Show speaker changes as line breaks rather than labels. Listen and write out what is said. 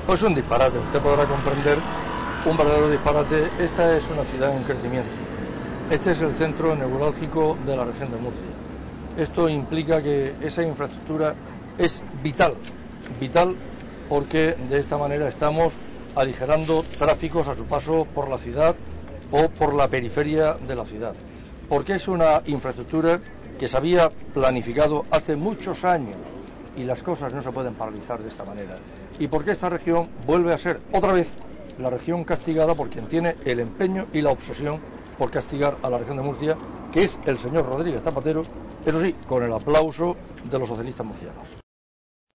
Pues un disparate, usted podrá comprender un verdadero disparate. Esta es una ciudad en crecimiento. Este es el centro neurálgico de la región de Murcia. Esto implica que esa infraestructura es vital porque de esta manera estamos aligerando tráficos a su paso por la ciudad o por la periferia de la ciudad. Porque es una infraestructura que se había planificado hace muchos años y las cosas no se pueden paralizar de esta manera. Y porque esta región vuelve a ser otra vez la región castigada por quien tiene el empeño y la obsesión por castigar a la región de Murcia, que es el señor Rodríguez Zapatero, eso sí, con el aplauso de los socialistas murcianos.